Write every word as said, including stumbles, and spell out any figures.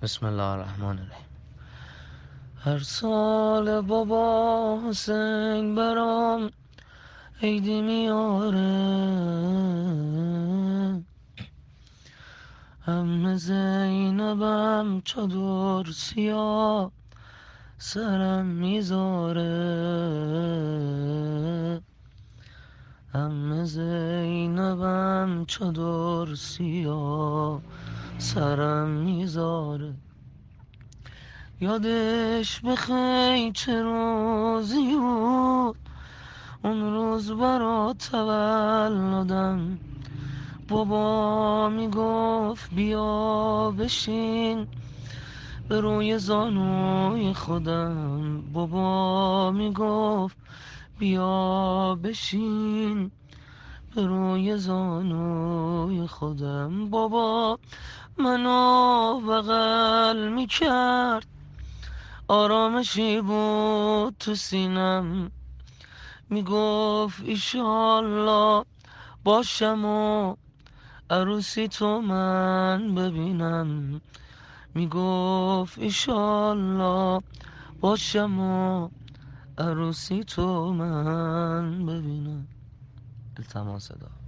بسم الله الرحمن الرحیم. هر سال بابا حسین برام عیدی میاره، عمه زینبم چادر سیاه سرم میذاره، عمه زینبم چادر سیاه سرم میذاره. یادش بخیر چه روزی بود اون روز برا تولدم، بابا میگفت بیا بشین به روی زانوی خودم، بابا میگفت بیا بشین به روی زانوی خودم. بابا منو بغل میکرد، آرامشی بود تو سینم، میگفت ایشالله باشم و عروسی تو من ببینم، میگفت ایشالله باشم و عروسی تو من ببینم. التماس صدا